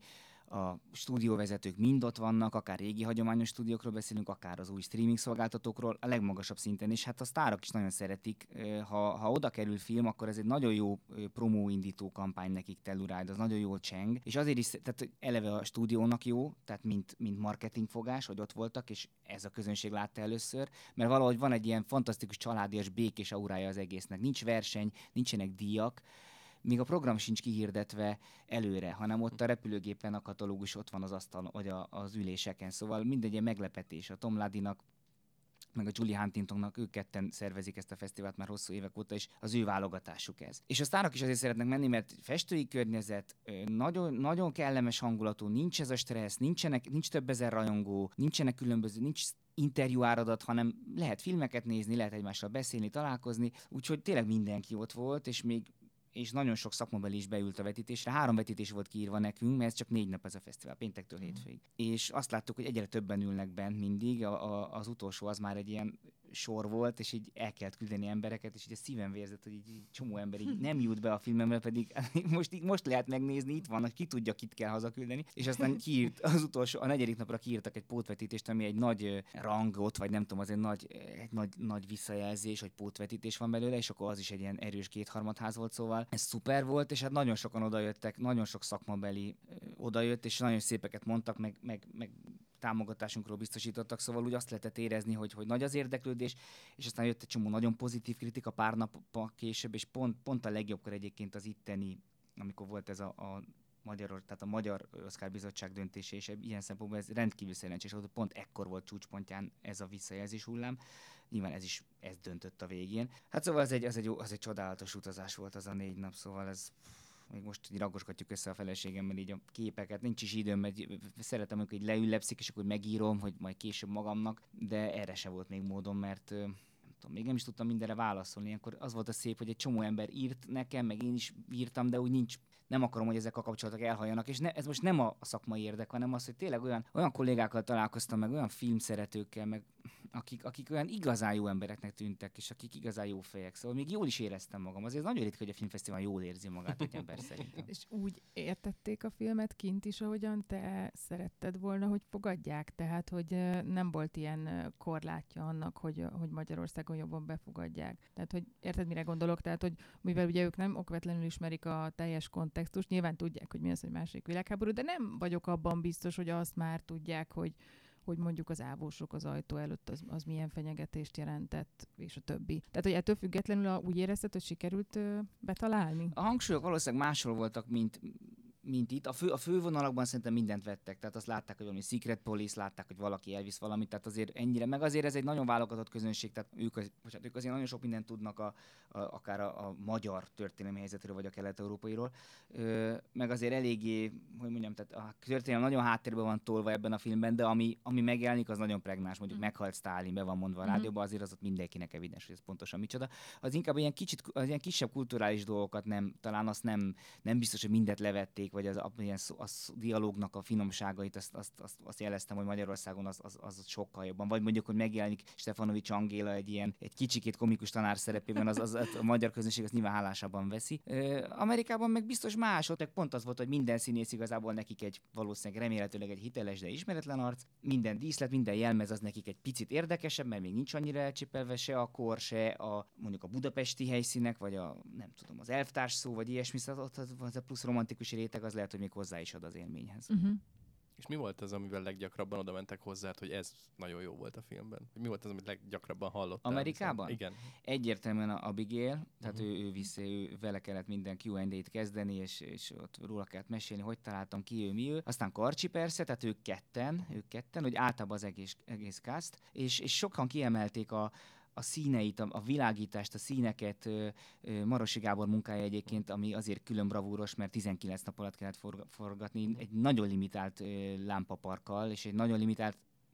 a stúdióvezetők mind ott vannak, akár régi hagyományos stúdiókról beszélünk, akár az új streaming szolgáltatókról, a legmagasabb szinten, és hát a sztárok is nagyon szeretik. Ha, ha oda kerül film, akkor ez egy nagyon jó promóindító kampány nekik, Telluride, az nagyon jól cseng, és azért is, tehát eleve a stúdiónak jó, tehát mint, mint marketingfogás, hogy ott voltak, és ez a közönség látta először, mert valahogy van egy ilyen fantasztikus családias, békés aurája az egésznek. Nincs verseny, nincsenek díjak, míg a program sincs kihirdetve előre, hanem ott a repülőgépen a katalógus ott van az asztal, vagy a, az üléseken. Szóval mindegy ilyen meglepetés. A Tom Ladynak, meg a Julie Huntingtonnak, ők ketten szervezik ezt a fesztivált már hosszú évek óta, és az ő válogatásuk ez. És a sztárok is azért szeretnek menni, mert festői környezet, nagyon, nagyon kellemes hangulatú, nincs ez a stressz, nincsenek, nincs több ezer rajongó, nincsenek különböző, nincs interjú áradat, hanem lehet filmeket nézni, lehet egymással beszélni, találkozni, úgyhogy tényleg mindenki ott volt, és még és nagyon sok szakmabeli is beült a vetítésre. Három vetítés volt kiírva nekünk, mert ez csak négy nap ez a fesztivál, péntektől mm. hétfőig. És azt láttuk, hogy egyre többen ülnek bent mindig, a, a, az utolsó az már egy ilyen sor volt, és így el kellett küldeni embereket, és így a szívem vérzett, hogy így, így csomó ember így nem jut be a filmemre, pedig most, most lehet megnézni, itt van, ki tudja, kit kell hazaküldeni, és aztán kiírt, az utolsó, a negyedik napra kiírtak egy pótvetítést, ami egy nagy rangot, vagy nem tudom, az egy nagy, egy nagy, nagy visszajelzés, hogy pótvetítés van belőle, és akkor az is egy ilyen erős kétharmadház volt, szóval ez szuper volt, és hát nagyon sokan odajöttek, nagyon sok szakmabeli odajött, és nagyon szépeket mondtak, meg, meg, meg támogatásunkról biztosítottak, szóval úgy azt lehetett érezni, hogy, hogy nagy az érdeklődés, és aztán jött egy csomó nagyon pozitív kritika pár nappal később, és pont, pont a legjobbkor egyébként az itteni, amikor volt ez a, a Magyar, tehát a Magyar Oscar Bizottság döntése, és ilyen szempontból ez rendkívül szerencsés volt, pont ekkor volt csúcspontján ez a visszajelzés hullám. Nyilván ez is ez döntött a végén. Hát szóval ez egy, ez egy, az egy csodálatos utazás volt az a négy nap, szóval ez még most így ragosgatjuk össze a feleségemmel így a képeket, nincs is időm, mert szeretem, amikor így leüllepszik, és akkor megírom, hogy majd később magamnak, de erre se volt még módom, mert nem tudom, még nem is tudtam mindenre válaszolni. Ilyenkor az volt a szép, hogy egy csomó ember írt nekem, meg én is írtam, de úgy nincs, nem akarom, hogy ezek a kapcsolatok elhajjanak, és ne, ez most nem a, a szakmai érdek, hanem az, hogy tényleg olyan, olyan kollégákkal találkoztam, meg olyan filmszeretőkkel, meg akik, akik olyan igazán jó embereknek tűntek, és akik igazán jó fejek. Szóval még jól is éreztem magam. Azért nagyon ritka, hogy a filmfesztivál jól érzi magát egy ember szerintem. És úgy értették a filmet kint is, ahogyan te szeretted volna, hogy fogadják? Tehát, hogy nem volt ilyen korlátja annak, hogy, hogy Magyarországon jobban befogadják. Tehát, hogy érted, mire gondolok? Tehát, hogy mivel ugye ők nem okvetlenül ismerik a teljes kontextust, nyilván tudják, hogy mi az, hogy második világháború, de nem vagyok abban biztos, hogy azt már tudják, hogy hogy mondjuk az ávósok az ajtó előtt az, az milyen fenyegetést jelentett, és a többi. Tehát, hogy ettől függetlenül a, úgy érezted, hogy sikerült ö, betalálni? A hangsúlyok valószínűleg máshol voltak, mint, mint itt. A, fő, a fővonalakban szerintem mindent vettek. Tehát azt látták, hogy valami Secret Police, látták, hogy valaki elvisz valamit, tehát azért ennyire. Meg azért ez egy nagyon válogatott közönség, tehát ők, az, bocsánat, ők azért nagyon sok mindent tudnak a, a, akár a, a magyar történelmi helyzetről, vagy a kelet-európairól. Ö, meg azért eléggé, hogy mondjam, tehát a történelem nagyon háttérben van tolva ebben a filmben, de ami, ami megjelenik, az nagyon pregnás. Mondjuk mm. meghalt Sztálin, be van mondva a rádióban, azért az ott mindenkinek evidens, hogy ez pontosan micsoda. Az inkább ilyen kicsit, az ilyen kisebb kulturális dolgokat nem, talán azt nem, nem biztos, hogy mindet levették, vagy az, ilyen szó, az dialógnak a finomságait, azt, azt, azt, azt jeleztem, hogy Magyarországon az, az, az sokkal jobban. Vagy mondjuk, hogy megjelenik Stefanovics Angéla egy ilyen egy kicsikét komikus tanár szerepében, az, az, az a magyar közönség azt nyilván hálásabban veszi. Ö, Amerikában meg biztos más, ott pont az volt, hogy minden színész igazából nekik egy valószínűleg remélhetőleg egy hiteles, de ismeretlen arc, minden díszlet, minden jelmez az nekik egy picit érdekesebb, mert még nincs annyira elcsépelve se a kor, se a mondjuk a budapesti helyszínek, vagy a nem tudom, az elvtárs szó, vagy ilyesmi, szóval ott az, az a plusz romantikus réteg, az lehet, hogy még hozzá is ad az élményhez. Uh-huh. És mi volt az, amivel leggyakrabban oda mentek hozzá, hogy ez nagyon jó volt a filmben? Mi volt az, amit leggyakrabban hallottál? Amerikában? Igen. Egyértelműen a Abigail, tehát uh-huh. ő, ő vissza, ő, vele kellett minden Q and A-t kezdeni, és, és ott róla kellett mesélni, hogy találtam ki ő, mi ő. Aztán Karcsi persze, tehát ők ketten, ők ketten, hogy általában az egész, egész cast, és, és sokan kiemelték a a színeit, a, a világítást, a színeket, ö, ö, Marosi Gábor munkája egyébként, ami azért külön bravúros, mert tizenkilenc nap alatt kellett forg- forgatni, egy nagyon limitált ö, lámpaparkkal, és egy nagyon limitált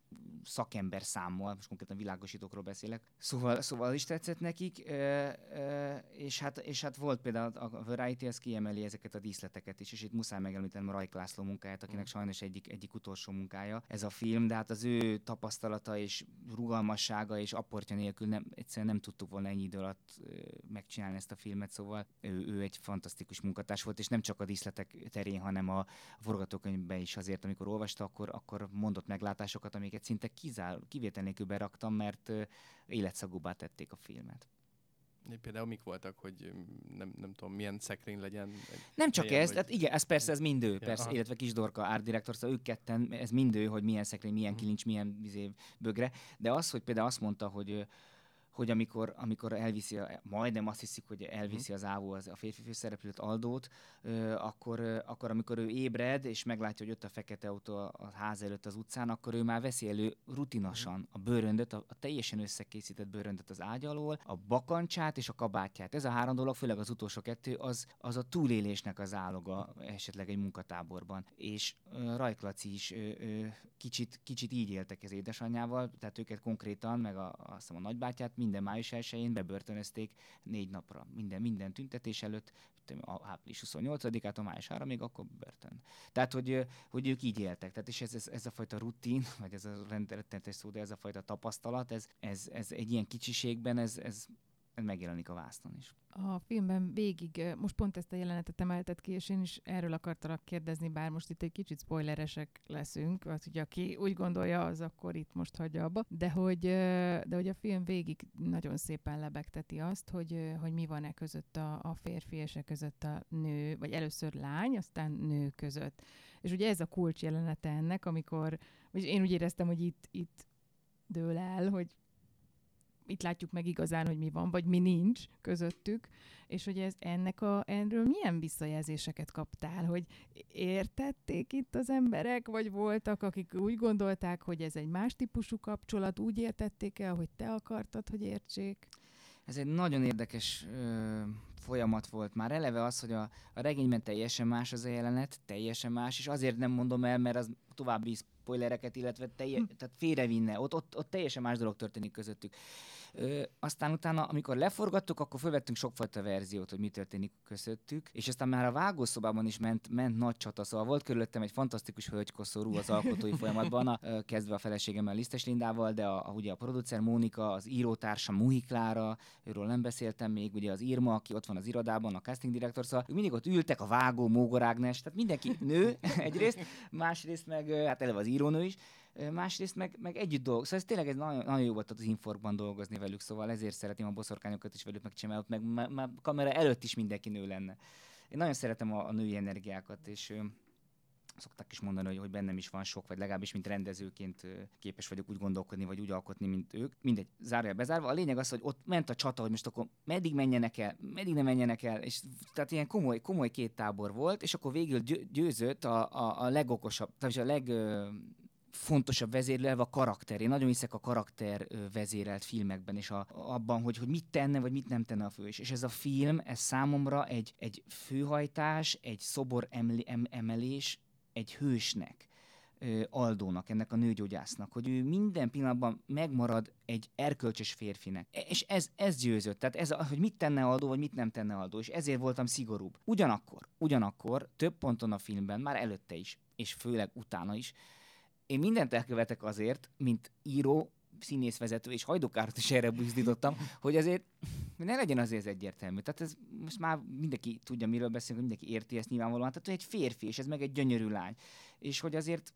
szakember számmal, most konkrétan világosítókról beszélek, szóval, szóval is tetszett nekik, ö, ö, és, hát, és hát volt például a Variety, ez kiemeli ezeket a díszleteket is, és itt muszáj megemlítenem Rajk László munkáját, akinek mm. sajnos egyik, egyik utolsó munkája ez a film, de hát az ő tapasztalata és rugalmassága és apportja nélkül nem, egyszerűen nem tudtuk volna ennyi idő alatt megcsinálni ezt a filmet, szóval ő, ő egy fantasztikus munkatárs volt, és nem csak a díszletek terén, hanem a forgatókönyvben is azért, amikor olvasta, akkor, akkor mondott meglátásokat, amiket szinte kizár, kivétel nélkül beraktam, mert uh, életszagúbbá tették a filmet. Például mik voltak, hogy nem, nem tudom, milyen szekrény legyen? Nem csak helyen, ez, hogy... tehát igen, ez persze, ez mind ő, ja, persze, aha. illetve Kis Dorka, art director, szóval ők ketten, ez mind ő, hogy milyen szekrény, milyen uh-huh. kilincs, milyen izé, bögre, de az, hogy például azt mondta, hogy hogy amikor, amikor elviszi, a, majdnem azt hiszik, hogy elviszi az ávó az, a férfi főszereplőt, Aldót, ö, akkor, ö, akkor amikor ő ébred, és meglátja, hogy ott a fekete autó a, a ház előtt az utcán, akkor ő már veszi elő rutinosan a bőröndöt, a, a teljesen összekészített bőröndöt az ágy alól, a bakancsát és a kabátját. Ez a három dolog, főleg az utolsó kettő, az, az a túlélésnek az áloga esetleg egy munkatáborban. És ö, Rajk Laci is ö, ö, kicsit, kicsit így éltek az édesanyjával, tehát őket konkrétan, meg a, azt hiszem a nagybátyát, minden május elsején bebörtönözték négy napra. Minden, minden tüntetés előtt, a április huszonnyolcadikát, a május harmadikig, akkor börtön. Tehát, hogy, hogy ők így éltek. Tehát, és ez, ez, ez a fajta rutin, vagy ez a rendelettetes szó, de ez a fajta tapasztalat, ez, ez, ez egy ilyen kicsiségben, ez, ez, ez megjelenik a vásznon is. A filmben végig, most pont ezt a jelenetet emelted ki, és én is erről akartalak kérdezni, bár most itt egy kicsit spoileresek leszünk, az, hogy aki úgy gondolja, az akkor itt most hagyja abba, de hogy, de hogy a film végig nagyon szépen lebegteti azt, hogy, hogy mi van e között a, a férfi és e között a nő, vagy először lány, aztán nő között. És ugye ez a kulcs jelenete ennek, amikor, vagy én úgy éreztem, hogy itt, itt dől el, hogy itt látjuk meg igazán, hogy mi van, vagy mi nincs közöttük, és hogy ez ennek a, erről milyen visszajelzéseket kaptál, hogy értették itt az emberek, vagy voltak, akik úgy gondolták, hogy ez egy más típusú kapcsolat, úgy értették el, hogy te akartad, hogy értsék? Ez egy nagyon érdekes ö, folyamat volt már. Eleve az, hogy a, a regényben teljesen más az a jelenet, teljesen más, és azért nem mondom el, mert az további spoilereket, illetve telje, tehát félrevinne. Ott, ott, ott teljesen más dolog történik közöttük. Ö, aztán utána, amikor leforgattuk, akkor fölvettünk sokfajta verziót, hogy mi történik közöttük, és aztán már a vágószobában is ment, ment nagy csata, szóval volt körülöttem egy fantasztikus hölgykoszorú az alkotói folyamatban, a, kezdve a feleségemmel, Lisztes Lindával, de a, a, ugye a producer Mónika, az írótársa Muhi Klára, őről nem beszéltem még, ugye az Irma, aki ott van az irodában, a casting director, szóval mindig ott ültek, a vágó, Mógor Ágnes, tehát mindenki nő egyrészt, másrészt meg, hát eleve az írónő is, másrészt meg, meg együtt dolgozni. Szóval ez tényleg ez nagyon, nagyon jó volt az Inforkban dolgozni velük, szóval ezért szeretem a boszorkányokat is velük megcsinálni, meg már, már kamera előtt is mindenki nő lenne. Én nagyon szeretem a, a női energiákat, és ö, szokták is mondani, hogy, hogy bennem is van sok, vagy legalábbis mint rendezőként ö, képes vagyok úgy gondolkodni, vagy úgy alkotni, mint ők. Mindegy, zárja bezárva. A lényeg az, hogy ott ment a csata, hogy most akkor meddig menjenek el, meddig nem menjenek el, és tehát ilyen komoly, komoly két tábor volt, és akkor végül győzött a, a, a legokosabb, tehát a leg... Ö, fontosabb vezérlelve a karakter. Én nagyon hiszek a karakter vezérelt filmekben, és a, abban, hogy, hogy mit tenne, vagy mit nem tenne a fő. És ez a film, ez számomra egy, egy főhajtás, egy szobor emli, em, emelés egy hősnek, Aldónak, ennek a nőgyógyásznak, hogy ő minden pillanatban megmarad egy erkölcsös férfinek. És ez, ez győzött. Tehát ez, hogy mit tenne Aldó, vagy mit nem tenne Aldó. És ezért voltam szigorúbb. Ugyanakkor, ugyanakkor több ponton a filmben, már előtte is, és főleg utána is, én mindent elkövetek azért, mint író, színészvezető, és Hajdúkárt is erre buzdítottam, hogy azért ne legyen azért ez egyértelmű. Tehát ez most már mindenki tudja, miről beszélünk, mindenki érti ezt nyilvánvalóan. Tehát egy férfi, és ez meg egy gyönyörű lány. És hogy azért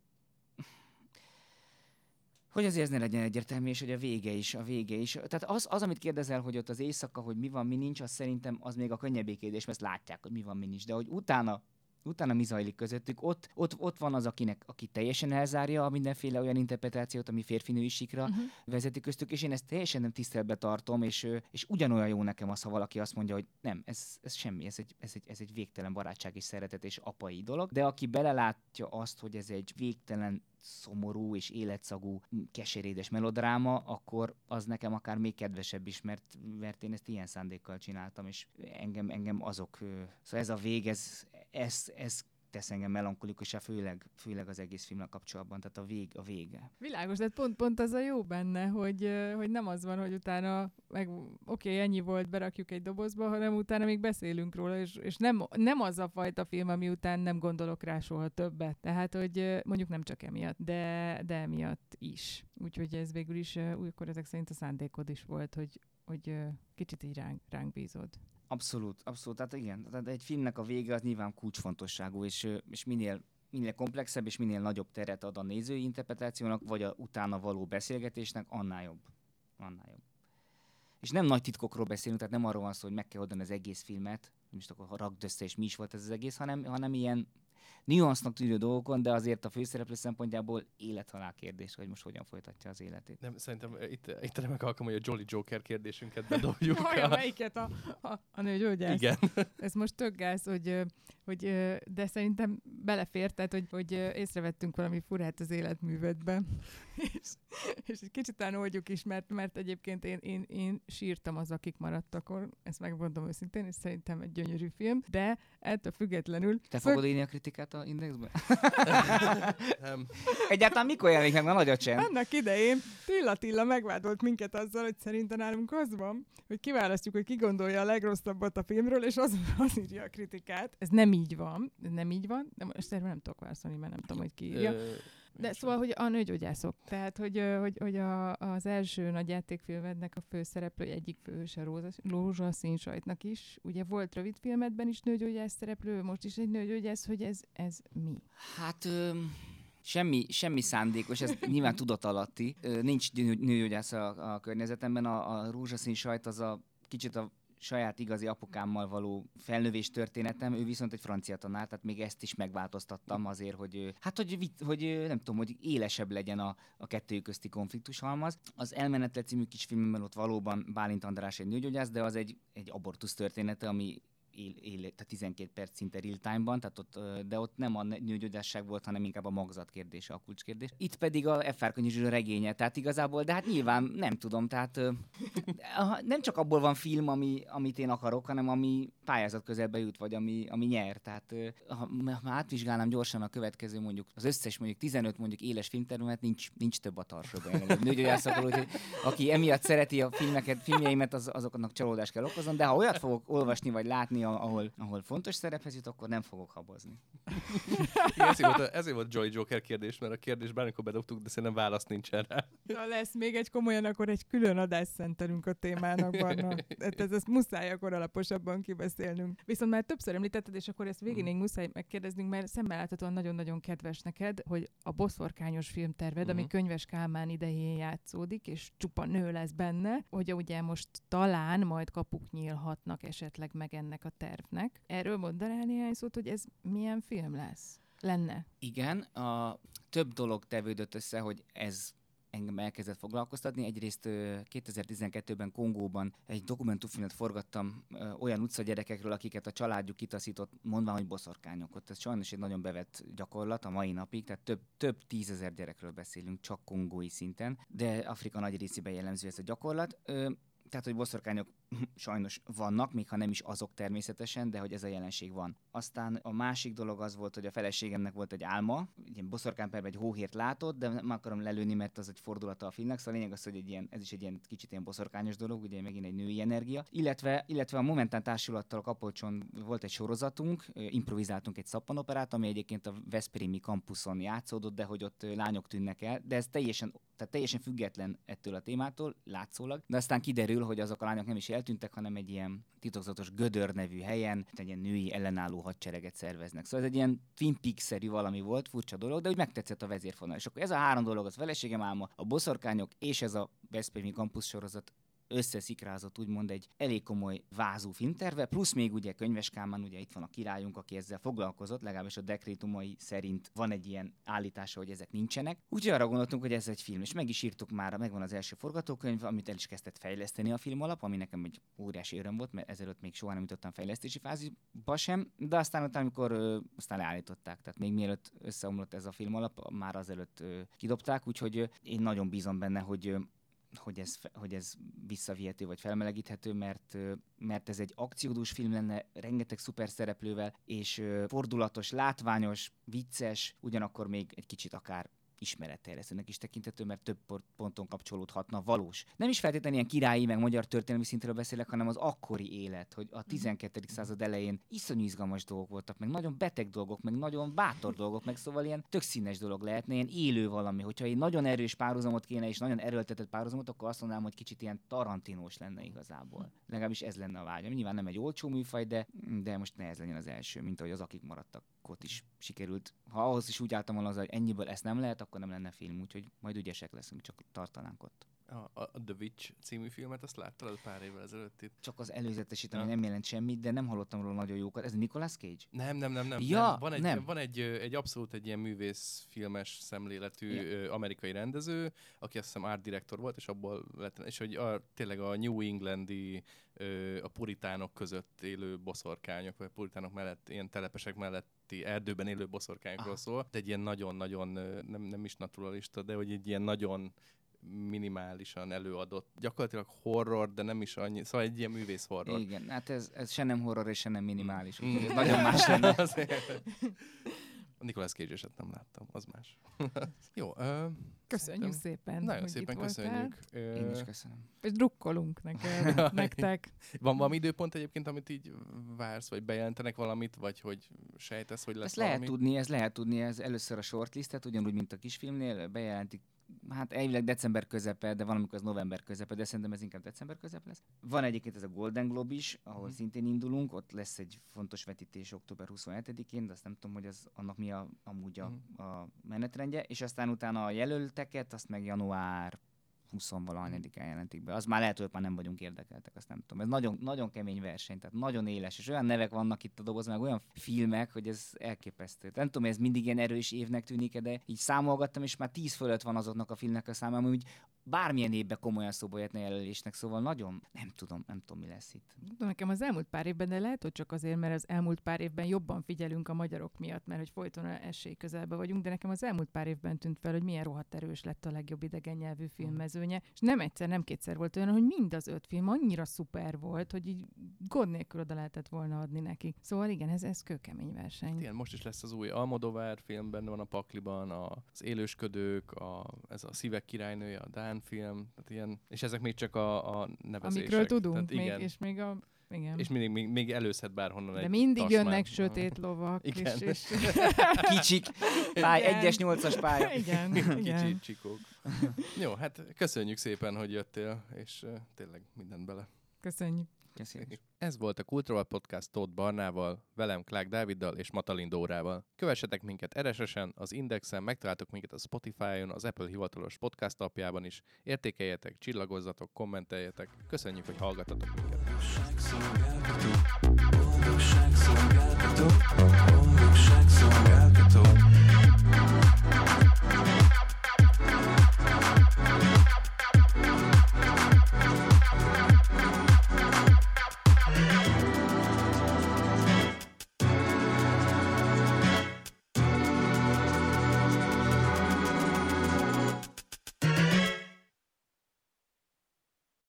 hogy azért ez ne legyen egyértelmű, és hogy a vége is, a vége is. Tehát az, az, amit kérdezel, hogy ott az éjszaka, hogy mi van, mi nincs, az szerintem az még a könnyebbékérdés, mert ezt látják, hogy mi van, mi nincs. De hogy utána Utána mi zajlik közöttük, ott, ott, ott van az, akinek, aki teljesen elzárja a mindenféle olyan interpretációt, ami férfinői sikra uh-huh. vezeti köztük, és én ezt teljesen nem tiszteletbe tartom, és, és ugyanolyan jó nekem az, ha valaki azt mondja, hogy nem, ez, ez semmi, ez egy, ez, egy, ez egy végtelen barátság és szeretet és apai dolog, de aki belelátja azt, hogy ez egy végtelen szomorú és életszagú, keserédes melodráma, akkor az nekem akár még kedvesebb is, mert, mert én ezt ilyen szándékkal csináltam, és engem, engem azok, szóval ez a vég, ez, ez, ez tesz engem melankolikussá, főleg, főleg az egész filmmel kapcsolatban, tehát a, vég, a vége. Világos, de pont, pont az a jó benne, hogy, hogy nem az van, hogy utána meg oké, okay, ennyi volt, berakjuk egy dobozba, hanem utána még beszélünk róla, és, és nem, nem az a fajta film, ami után nem gondolok rá soha többet. Tehát, hogy mondjuk nem csak emiatt, de, de emiatt is. Úgyhogy ez végül is, újkor ezek szerint a szándékod is volt, hogy, hogy kicsit így ránk, ránk bízod. Abszolút, abszolút. Tehát igen, tehát egy filmnek a vége az nyilván kulcsfontosságú, és, és minél, minél komplexebb és minél nagyobb teret ad a nézői interpretációnak, vagy a utána való beszélgetésnek, annál jobb. Annál jobb. És nem nagy titkokról beszélünk, tehát nem arról van szó, hogy meg kell oldani az egész filmet, most akkor rakd össze, és mi is volt ez az egész, hanem, hanem ilyen nuansznak tűnő dolgokon, de azért a főszereplő szempontjából élethalál kérdés, hogy most hogyan folytatja az életét. Nem, szerintem itt, itt remek alkalom, hogy a Jolly Joker kérdésünket bedobjuk. Olyan, melyiket? A, a, a nőgyógyász? Igen. Ez most tök gáz, hogy, hogy, de szerintem belefért, tehát, hogy, hogy észrevettünk valami furát az életművedben. és, és egy kicsit talán oldjuk is, mert, mert egyébként én, én, én sírtam az, akik maradtakor, ezt megmondom őszintén, és szerintem egy gyönyörű film, de ettől függetlenül... Te fog... fogod írni a kritikát a Indexben? Nem. Egyáltalán mikor jelenik meg? Na, nagy a csend. Annak idején Tilla Tilla megvádolt minket azzal, hogy szerintem nálunk az van, hogy kiválasztjuk, hogy ki gondolja a legrosszabbat a filmről, és az, az írja a kritikát. Ez nem így van, nem így van, de most erről nem tudok válaszolni, mert nem tudom, hogy ki írja. De szóval, hogy a nőgyógyászok. Tehát, hogy, hogy, hogy a, az első nagy játékfilmednek a főszereplő, egyik főhős a Róza, Rózsaszín sajtnak is. Ugye volt rövidfilmedben is nőgyógyász szereplő, most is egy nőgyógyász, hogy ez, ez mi? Hát... Ö... Semmi, semmi szándékos, ez nyilván tudatalatti. Nincs nőgyógyász a, a környezetemben, a, a rózsaszín sajt az a kicsit a saját igazi apukámmal való felnövés történetem, ő viszont egy francia tanár, tehát még ezt is megváltoztattam azért, hogy hát, hogy, hogy nem tudom, hogy élesebb legyen a, a kettőjük közti konfliktushalmaz. Az Elmenetle című kis filmben ott valóban Bálint András egy nőgyógyász, de az egy, egy abortusz története, ami él, él, tehát tizenkét perc szinte real time-ban, tehát ott, de ott nem a nőgyógyásság volt, hanem inkább a magzat kérdése, a kulcskérdés. Itt pedig a F. Árkonyi Zsuzsa regénye, tehát igazából, de hát nyilván nem tudom, tehát nem csak abból van film, ami, amit én akarok, hanem ami pályázat közelbe jut, vagy ami, ami nyer. Tehát ha már átvizsgálnám gyorsan a következő, mondjuk az összes mondjuk tizenöt mondjuk éles filmterület, nincs, nincs több a tarsóban. Nőgyógyászakról, úgyhogy aki emiatt szereti a filmeket, filmjeimet, az, azoknak csalódást kell okoznom, de ha olyat fogok olvasni, vagy látni, ahol, ahol fontos szerephez jut, akkor nem fogok habozni. Igen, ezért, volt, ezért volt Jolly Joker kérdés, mert a kérdés bármikor bedobtuk, de szerintem válasz nincsen rá. Ha lesz még egy komolyan, akkor egy külön adást szentelünk a témának, Barna. Ez, ezt muszáj akkor alaposabban kibeszélnünk. Viszont már többször említetted, és akkor ezt végig még muszáj megkérdeznünk, mert szemmel láthatóan nagyon-nagyon kedves neked, hogy a boszorkányos filmterved, uh-huh. ami Könyves Kálmán idején játszódik, és csupa nő lesz benne, hogy ugye most talán majd kapuk nyílhatnak esetleg meg ennek a tervnek. Erről mondanál néhány szót, hogy ez milyen film lesz? Lenne? Igen, a több dolog tevődött össze, hogy ez engem elkezdett foglalkoztatni. Egyrészt kétezer-tizenkettőben Kongóban egy dokumentumfilmet forgattam olyan utcagyerekekről, akiket a családjuk kitaszított, mondván, hogy boszorkányok. Ott ez sajnos egy nagyon bevett gyakorlat a mai napig, tehát több, több tízezer gyerekről beszélünk, csak kongói szinten, de Afrika nagy részében jellemző ez a gyakorlat. Tehát, hogy boszorkányok sajnos vannak, még ha nem is azok természetesen, de hogy ez a jelenség van. Aztán a másik dolog az volt, hogy a feleségemnek volt egy álma, ilyen boszorkányperben egy hóhért látott, de nem akarom lelőni, mert az egy fordulata a filmnek, szóval a lényeg az, hogy egy ilyen, ez is egy ilyen kicsit ilyen boszorkányos dolog, ugye megint egy női energia. Illetve, illetve a Momentán társulattal a Kapolcson volt egy sorozatunk, improvizáltunk egy szappanoperát, ami egyébként a veszprémi kampuszon játszódott, de hogy ott lányok tűnnek el, de ez teljesen, tehát teljesen független ettől a témától, látszólag, de aztán kiderül, hogy azok a lányok nem is eltűntek, hanem egy ilyen titokzatos Gödör nevű helyen egy ilyen női ellenálló hadsereget szerveznek. Szóval ez egy ilyen Twin Peaks-szerű valami volt, furcsa dolog, de úgy megtetszett a vezérfonal. És akkor ez a három dolog, az feleségem álma, a boszorkányok és ez a veszprémi kampusz sorozat összeszikrázott úgymond egy elég komoly vázú filmterve, plusz még ugye Könyves Kálmán, ugye itt van a királyunk, aki ezzel foglalkozott, legalábbis a dekrétumai szerint van egy ilyen állítása, hogy ezek nincsenek. Úgyhogy arra gondoltunk, hogy ez egy film, és meg is írtuk már, megvan az első forgatókönyv, amit el is kezdett fejleszteni a film alap, ami nekem egy óriási öröm volt, mert ezelőtt még soha nem jutottam fejlesztési fázisba sem, de aztán utána, amikor ö, aztán leállították, tehát még mielőtt összeomlott ez a film alap, már azelőtt ö, kidobták, úgyhogy ö, én nagyon bízom benne, hogy ö, hogy ez, hogy ez visszavihető vagy felmelegíthető, mert, mert ez egy akciódús film lenne, rengeteg szuper szereplővel, és fordulatos, látványos, vicces, ugyanakkor még egy kicsit akár ismeretterjesztőnek is tekintető, mert több ponton kapcsolódhatna valós. Nem is feltétlenül ilyen királyi, meg magyar történelmi szintről beszélek, hanem az akkori élet, hogy a tizenkettedik század elején iszonyú izgalmas dolgok voltak, meg nagyon beteg dolgok, meg nagyon bátor dolgok, meg szóval ilyen tök színes dolog lehetne, ilyen élő valami. Hogyha egy nagyon erős párhuzamot kéne, és nagyon erőltetett párhuzamot, akkor azt mondanám, hogy kicsit ilyen tarantinós lenne igazából. Legalábbis ez lenne a vágyam. Nyilván nem egy olcsó műfaj, de, de most ne ez legyen az első, mint ahogy az Akik maradtak ott is sikerült. Ha ahhoz is úgy álltam volna az, hogy ennyiből ezt nem lehet, akkor nem lenne film, úgyhogy majd ügyesek leszünk, csak tartanánk ott. A, a The Witch című filmet, azt láttad pár évvel ezelőtt itt? Csak az előzetesítem, ja. Nem jelent semmit, de nem hallottam róla nagyon jókat. Ez a Nicolas Cage? Nem, nem, nem. nem. Ja, nem. Van, egy, nem. van egy, egy abszolút egy ilyen művészfilmes szemléletű ja. amerikai rendező, aki azt hiszem art director volt, és abból lett, és hogy a, tényleg a New Englandi, a puritánok között élő boszorkányok, vagy a puritánok mellett, ilyen telepesek melletti erdőben élő boszorkányokról ah. szól. De egy ilyen nagyon-nagyon, nem, nem is naturalista, de hogy egy ilyen nagyon minimálisan előadott, gyakorlatilag horror, de nem is annyi, szóval egy ilyen művész horror. Igen, hát ez, ez se nem horror és se nem minimális, mm. ez nagyon más lenne. A Nicolas Cage-eset nem láttam, az más. Jó. Ö, köszönjük szépen. Nagyon szépen köszönjük. Én is köszönöm. És drukkolunk neked, nektek. Van valami időpont egyébként, amit így vársz, vagy bejelentenek valamit, vagy hogy sejtesz, hogy lesz ezt valami? lehet tudni, ez lehet tudni, ez először a shortlistet, ugyanúgy, mint a kisfilmnél, bejelentik. Hát elvileg december közepe, de valamikor az november közepe, de szerintem ez inkább december közep lesz. Van egyébként ez a Golden Globe is, ahol mm. szintén indulunk, ott lesz egy fontos vetítés október huszonhetedikén, de azt nem tudom, hogy az, annak mi a, amúgy a, mm. a menetrendje, és aztán utána a jelölteket, azt meg január huszonvalahányadikán jelentik be. Az már lehet, hogy már nem vagyunk érdekeltek, azt nem tudom. Ez nagyon, nagyon kemény verseny, tehát nagyon éles, és olyan nevek vannak itt a dobozban, meg olyan filmek, hogy ez elképesztő. Nem tudom, ez mindig ilyen erős évnek tűnik, de így számolgattam, és már tíz fölött van azoknak a filmnek a száma, ami úgy bármilyen évben komolyan szóba jöhetne jelölésnek, szóval nagyon nem tudom, nem tudom, mi lesz itt. Nekem az elmúlt pár évben, de lehet, hogy csak azért, mert az elmúlt pár évben jobban figyelünk a magyarok miatt, mert hogy folyton esély közelben vagyunk, de nekem az elmúlt pár évben tűnt fel, hogy milyen rohadt erős lett a legjobb idegen nyelvű filmmezőnye, és nem egyszer, nem kétszer volt olyan, hogy mind az öt film annyira szuper volt, hogy így gond nélkül oda lehetett volna adni nekik. Szóval igen, ez, ez kőkemény verseny. Igen, most is lesz az új Almodovar film, benne van a pakliban, az Élősködők, a, ez a Szívek királynője, a Dán film, tehát ilyen, és ezek még csak a, a nevezések. Amikről tudunk, tehát, még, igen. és még a... Igen. És mindig, még, még előszed bárhonnan de egy mindig tasmán. Jönnek sötét lovak. Igen. És, és... Kicsik, pály, egyes, nyolcas pálya. Igen, igen. Kicsi csikók. Jó, hát köszönjük szépen, hogy jöttél, és uh, tényleg mindent bele. Köszönjük. Köszönjük. Ez volt a Kultúra Podcast Tóth Barnával, velem Klák Dáviddal és Matalin Dórával. Kövessetek minket er es es-en, az Indexen, megtaláltok minket a Spotify-on, az Apple hivatalos podcast appjában is. Értékeljetek, csillagozzatok, kommenteljetek. Köszönjük, hogy hallgatatok minket.